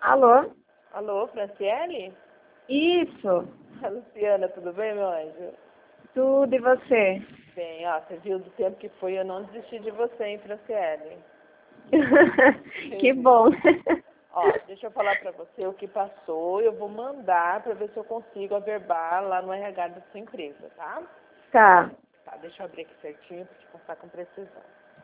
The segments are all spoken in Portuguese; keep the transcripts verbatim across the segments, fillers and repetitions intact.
Alô? Alô, Franciele? Isso. Luciana, tudo bem, meu anjo? Tudo, e você? Bem, ó, você viu do tempo que foi, eu não desisti de você, hein, Franciele? Que bom. Ó, deixa eu falar pra você o que passou, eu vou mandar pra ver se eu consigo averbar lá no R H da sua empresa, tá? Tá. Tá, deixa eu abrir aqui certinho pra te contar com precisão.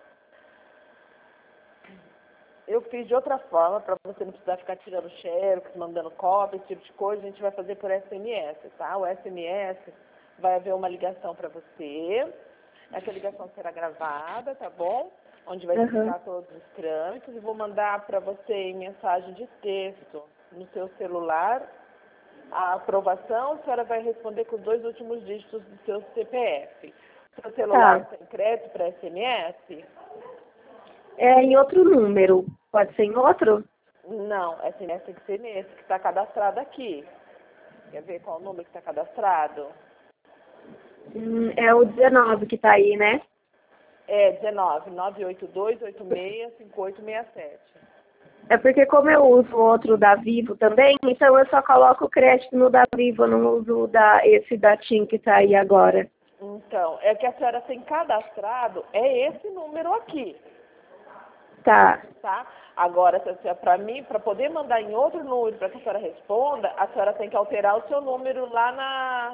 Eu fiz de outra forma, para você não precisar ficar tirando xerox, mandando cópia, esse tipo de coisa, a gente vai fazer por S M S, tá? O S M S vai haver uma ligação para você, essa ligação será gravada, tá bom? Onde vai explicar Uhum. todos os trâmites, e vou mandar para você em mensagem de texto no seu celular a aprovação, a senhora vai responder com os dois últimos dígitos do seu C P F. Seu celular Tá. tem crédito para S M S? É em outro número. Pode ser em outro? Não, S M S tem que ser nesse que está cadastrado aqui. Quer ver qual o número que está cadastrado? Hum, é o dezenove que tá aí, né? É dezenove, nove oito dois, oito seis, cinco oito seis sete. É porque como eu uso o outro da Vivo também, então eu só coloco o crédito no da Vivo, eu não uso o da, esse da TIM que tá aí agora. Então, é que a senhora tem cadastrado, é esse número aqui, Tá. tá? Agora, para mim, para poder mandar em outro número para que a senhora responda, a senhora tem que alterar o seu número lá na...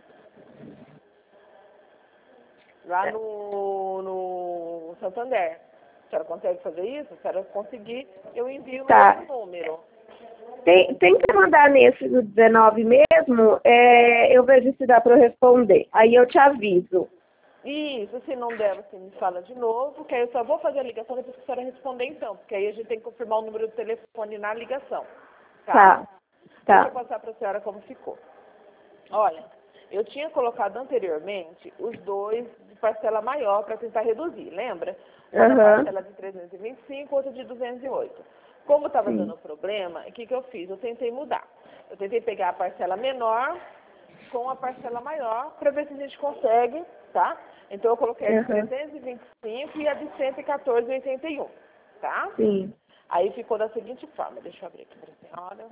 lá no, no Santander. A senhora consegue fazer isso? Se a senhora conseguir, eu envio no Tá. outro número. Tem, tem que mandar nesse do dezenove mesmo, é, eu vejo se dá para eu responder. Aí eu te aviso. Isso, se não der, você me fala de novo, que aí eu só vou fazer a ligação depois que a senhora responder então, porque aí a gente tem que confirmar o número do telefone na ligação, tá? Tá, Deixa eu tá. passar para a senhora como ficou. Olha, eu tinha colocado anteriormente os dois de parcela maior para tentar reduzir, lembra? Uma da Aham. parcela de trezentos e vinte e cinco, outra de duzentos e oito. Como estava Sim. dando problema, o que, que eu fiz? Eu tentei mudar. Eu tentei pegar a parcela menor com a parcela maior para ver se a gente consegue, tá? Então eu coloquei a de Aham. trezentos e vinte e cinco e a de cento e quatorze e oitenta e um, tá? Sim. Aí ficou da seguinte forma, deixa eu abrir aqui para a senhora.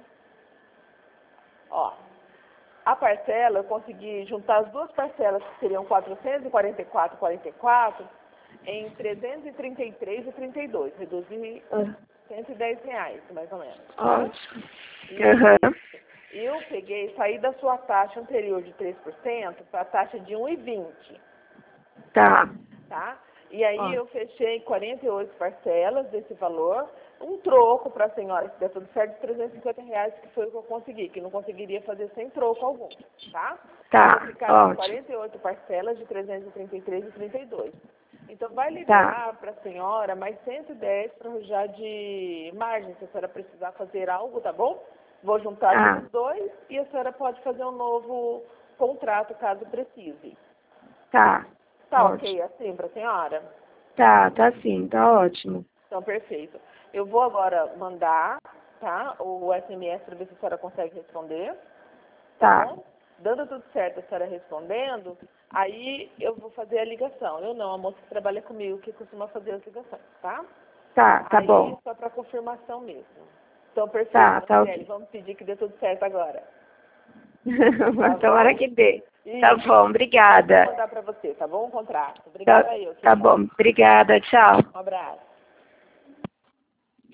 Ó, a parcela, eu consegui juntar as duas parcelas, que seriam quatrocentos e quarenta e quatro e quarenta e quatro, em trezentos e trinta e três e trinta e dois, reduzir Ah, cento e dez reais, mais ou menos, tá? ótimo. E Aham. eu peguei, saí da sua taxa anterior de três por cento para a taxa de um vírgula vinte, Tá. tá? E aí Ó. eu fechei quarenta e oito parcelas desse valor, um troco para a senhora, se der tudo certo, de trezentos e cinquenta reais, que foi o que eu consegui, que não conseguiria fazer sem troco algum, tá? Então Tá. ficaram Ótimo. quarenta e oito parcelas de trezentos e trinta e três e trinta e dois. Então vai Tá. liberar para a senhora mais cento e dez para já de margem, se a senhora precisar fazer algo, tá bom? Vou juntar Ah. os dois e a senhora pode fazer um novo contrato caso precise. Tá. Tá ok Ótimo. assim para a senhora? Tá, tá sim, tá ótimo. Então, perfeito. Eu vou agora mandar, tá, o S M S para ver se a senhora consegue responder, tá Tá. bom? Dando tudo certo, a senhora respondendo, aí eu vou fazer a ligação. Eu não, a moça que trabalha comigo que costuma fazer as ligações, tá? Tá, tá Aí, bom. só para confirmação mesmo. Então, perfeito, Tá, tá Franciele, ok. vamos pedir que dê tudo certo agora. Tá Tomara bom? que dê. Tá Isso. bom, Vou obrigada. mandar para você, tá bom? O contrato. Tá, Obrigada eu, tá querida. bom, obrigada, tchau. Um abraço.